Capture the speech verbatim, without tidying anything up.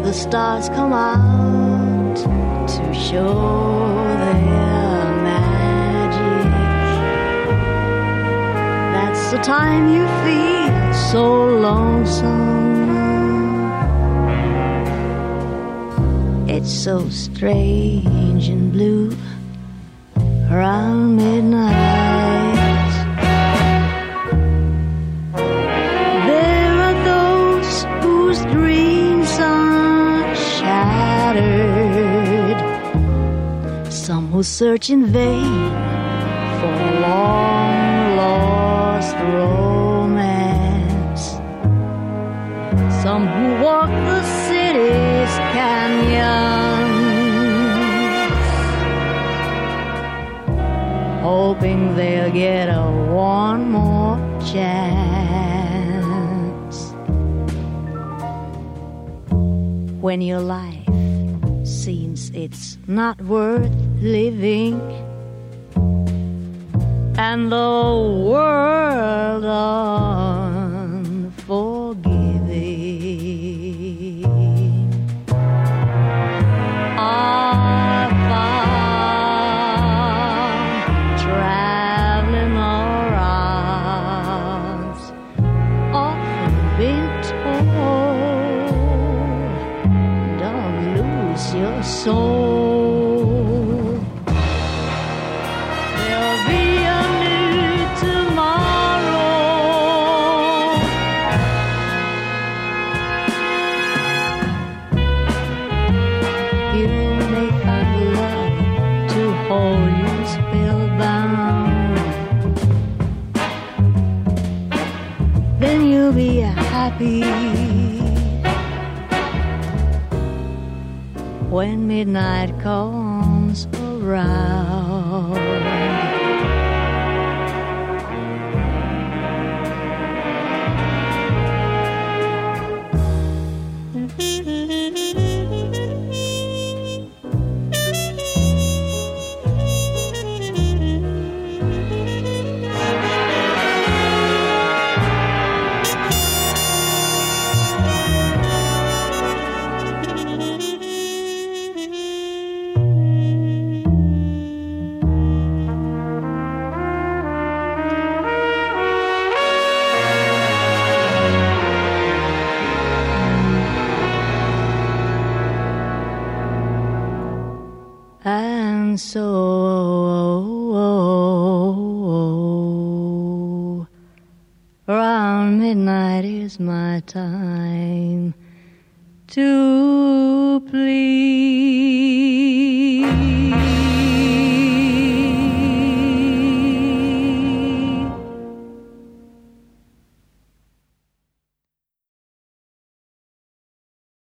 the stars come out to show their magic. That's the time you feel so lonesome. It's so strange and blue around midnight. There are those whose dreams are shattered, some who search in vain for a long lost romance, some who walk the city's canyons, hoping they'll get a one more chance. When your life seems it's not worth living, and the world unforgiving, I found traveling around, often been told, don't lose your soul. There'll be a new tomorrow. You may find love to hold you spellbound. Then you'll be happy when midnight comes around. And so around midnight is my time to please.